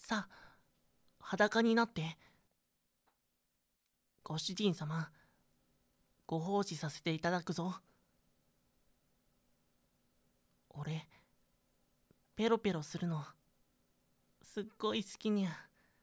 さあ、裸になって。ご主人様、ご奉仕させていただくぞ。俺、ペロペロするの、すっごい好きにゃ。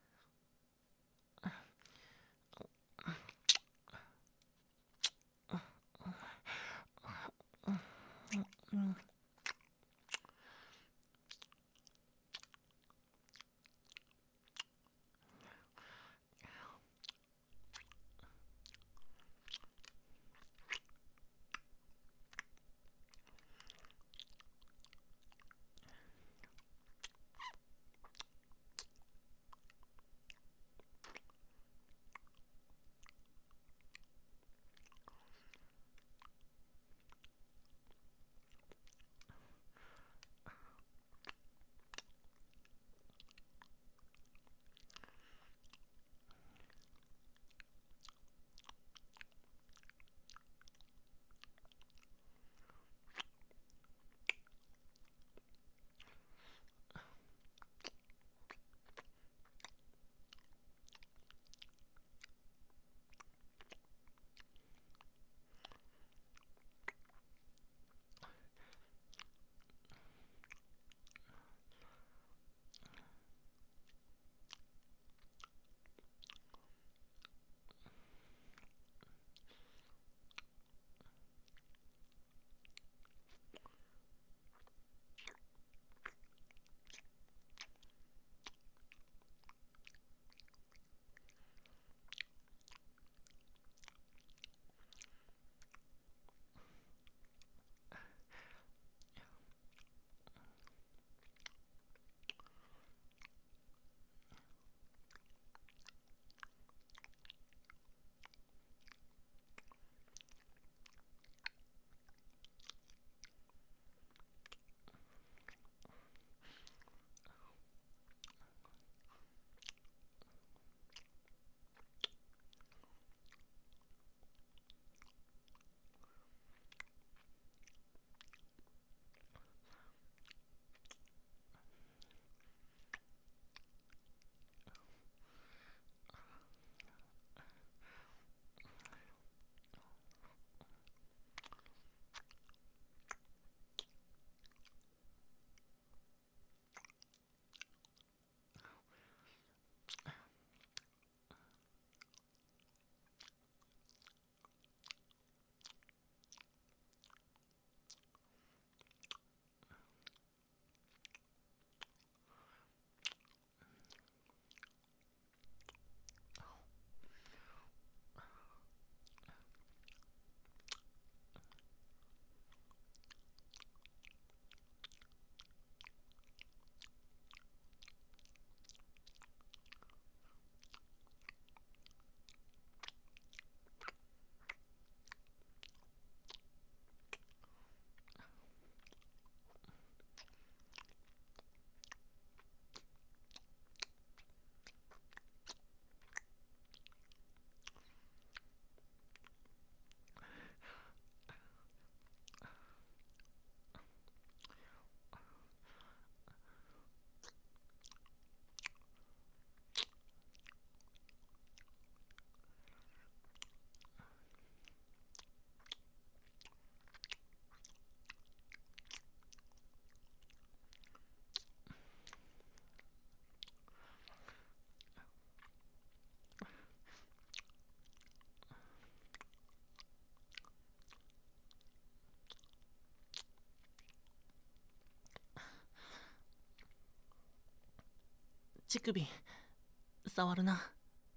乳首、触るな。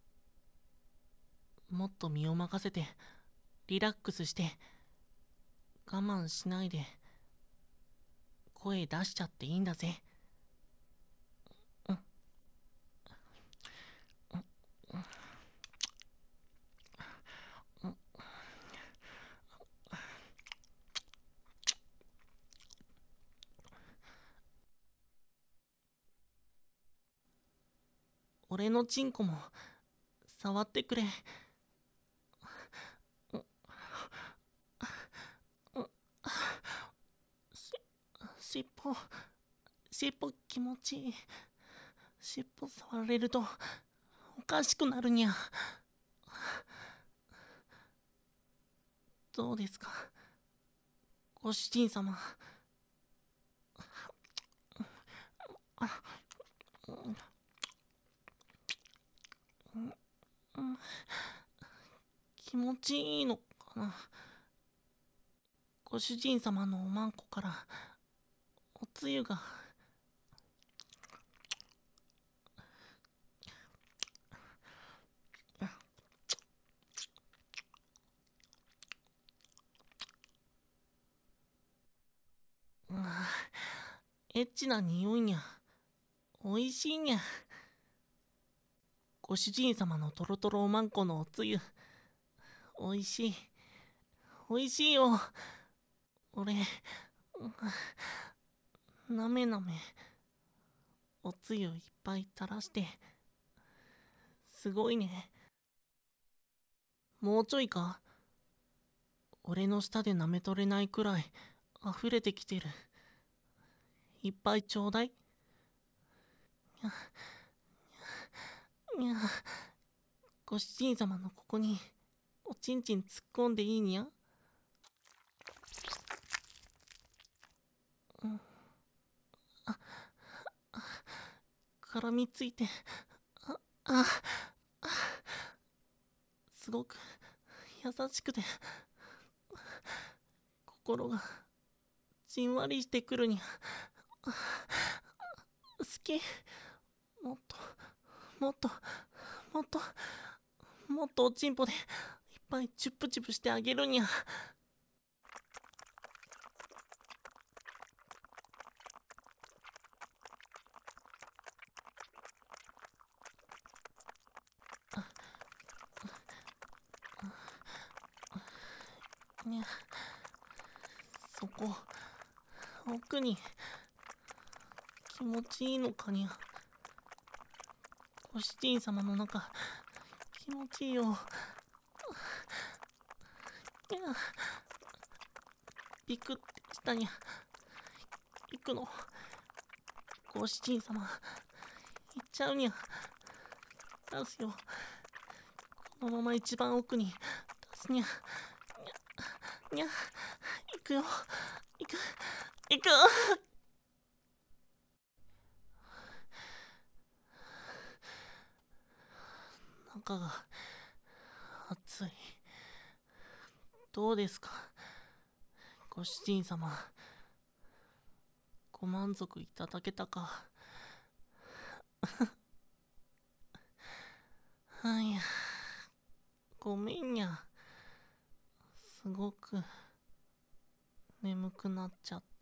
もっと身を任せて、リラックスして、我慢しないで、声出しちゃっていいんだぜ。俺のチンコも触ってくれ。し、尻尾気持ちいい。 尻尾触られるとおかしくなるにゃ。どうですか、ご主人様。気持ちいいのかな。ご主人様のおまんこからおつゆが。エッチな匂いにゃ。おいしいにゃ。ご主人様のトロトロおまんこのおつゆ、おいしい。おいしいよ。俺、なめなめ、おつゆいっぱい垂らして。すごいね。もうちょいか。俺の舌で舐め取れないくらい溢れてきてる。いっぱいちょうだい。にゃ、ご主人様のここにおちんちん突っ込んでいいにゃ。絡みついて、あ、すごく優しくて心がじんわりしてくるにゃ。好き。もっともっともっともっとおちんぽでいっぱいチュップチュップしてあげるにゃ。にゃ、そこ奥に気持ちいいのかにゃ。ご主人様の中気持ちいいよ。にゃ、ビクってしたにゃ。行くの。ご主人様、行っちゃうにゃ。出すよ。このまま一番奥に出すにゃ。にゃ、行くよ。行く、行く。中が熱い。どうですか、ご主人様。ご満足いただけたか。はいや、ごめんにゃ。すごく眠くなっちゃった。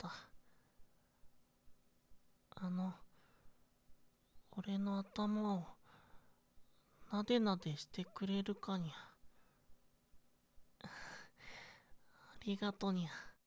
俺の頭をなでなでしてくれるかにゃ。ありがとにゃ。